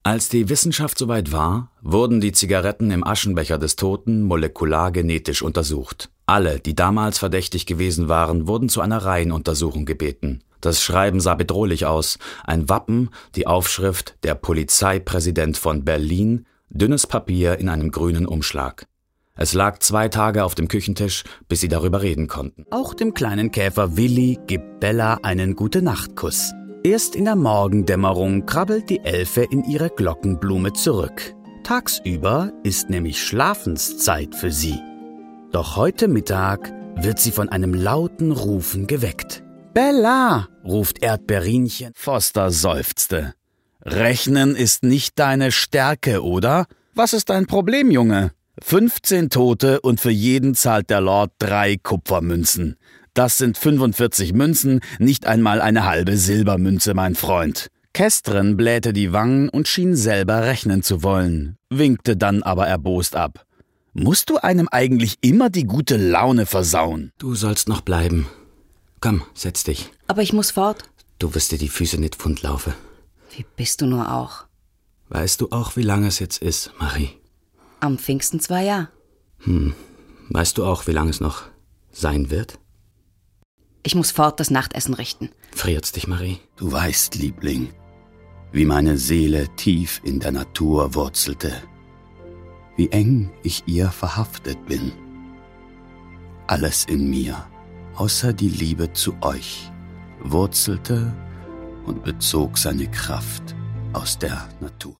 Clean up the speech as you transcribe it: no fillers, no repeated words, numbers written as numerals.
Als die Wissenschaft soweit war, wurden die Zigaretten im Aschenbecher des Toten molekulargenetisch untersucht. Alle, die damals verdächtig gewesen waren, wurden zu einer Reihenuntersuchung gebeten. Das Schreiben sah bedrohlich aus. Ein Wappen, die Aufschrift »Der Polizeipräsident von Berlin«, dünnes Papier in einem grünen Umschlag. Es lag 2 Tage auf dem Küchentisch, bis sie darüber reden konnten. Auch dem kleinen Käfer Willi gibt Bella einen Gute-Nacht-Kuss. Erst in der Morgendämmerung krabbelt die Elfe in ihre Glockenblume zurück. Tagsüber ist nämlich Schlafenszeit für sie. Doch heute Mittag wird sie von einem lauten Rufen geweckt. »Bella«, ruft Erdbeerinchen. Foster seufzte. »Rechnen ist nicht deine Stärke, oder? Was ist dein Problem, Junge?« 15 Tote und für jeden zahlt der Lord 3 Kupfermünzen. Das sind 45 Münzen, nicht einmal eine halbe Silbermünze, mein Freund. Kästren blähte die Wangen und schien selber rechnen zu wollen, winkte dann aber erbost ab. Musst du einem eigentlich immer die gute Laune versauen? Du sollst noch bleiben. Komm, setz dich. Aber ich muss fort. Du wirst dir die Füße nicht wund laufen. Wie bist du nur auch? Weißt du auch, wie lange es jetzt ist, Marie? Am Pfingsten 2 Jahre. Weißt du auch, wie lange es noch sein wird? Ich muss fort das Nachtessen richten. Friert's dich, Marie? Du weißt, Liebling, wie meine Seele tief in der Natur wurzelte, wie eng ich ihr verhaftet bin. Alles in mir, außer die Liebe zu euch, wurzelte und bezog seine Kraft aus der Natur.